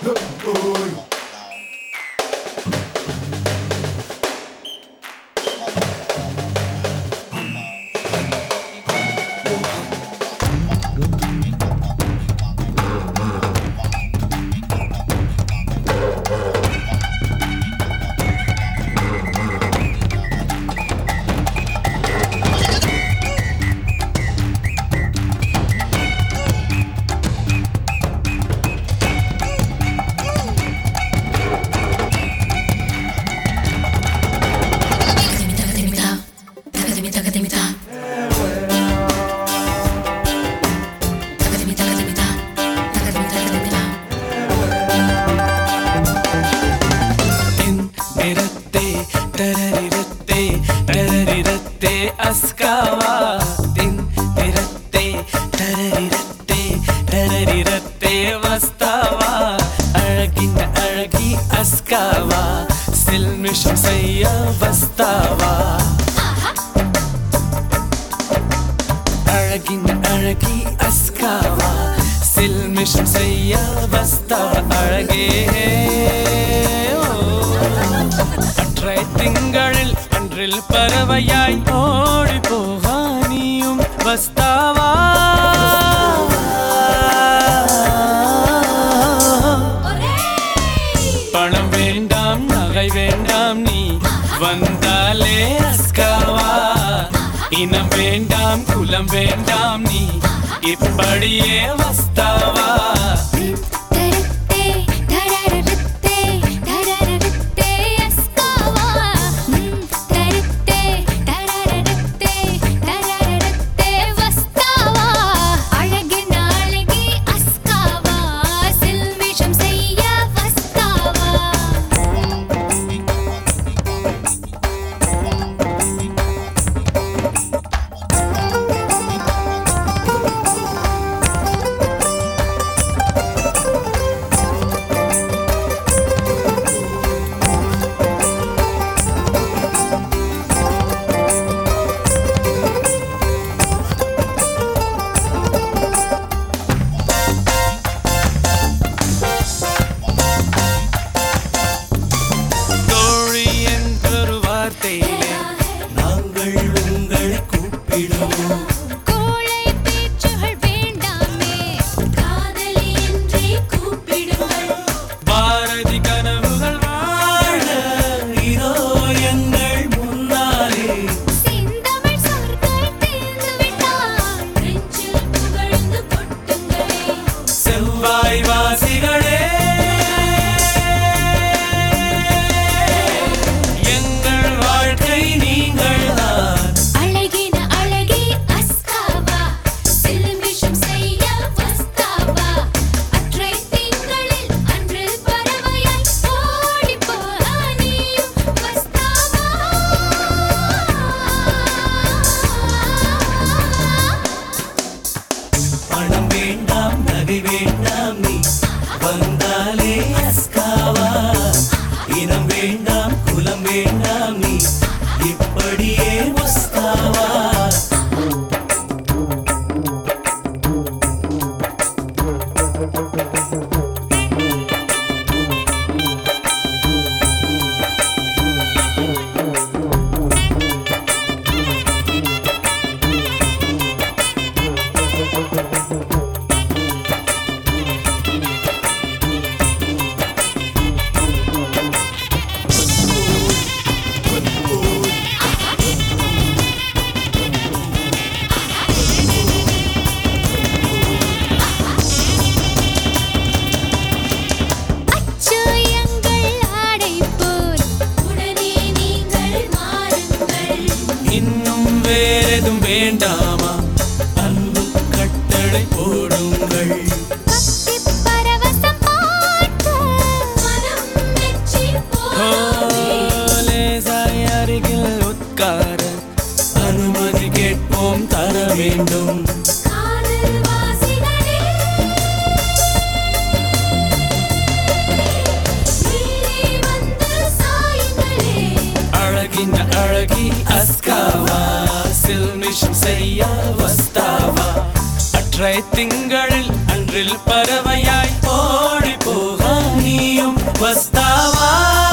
askawa din tiratte tarariratte vastawa alagi askawa silmisham sayya vastawa alagi askawa silmisham sayya vastawa alage அற்றை திங்களில் அன்றில் பறவையாய் ஓடி போகானியும் வஸ்தாவா பணம் வேண்டாம் நகை வேண்டாம் நீ வந்தாலே அஸ்காவா இனம் வேண்டாம் குலம் வேண்டாம் நீ இப்படியே வஸ்தாவா வேண்டாம் நீ வந்தாலே அஸ்காவா இனம் வேண்டாம் குலம் வேண்டாம் நீ இப்படியே வஸ்தாவா வேறெதும் வேண்டாமா அன்பு கட்டளை போடுங்கள் லேசாய் அருகில் உட்கார அனுமதி கேட்போம் தர வேண்டும் அழகி அஸ்காவா சில்மிஷம் செய்ய வஸ்தாவா அற்றை திங்களில் அன்றில் பறவையாய் ஓடி போக வஸ்தாவா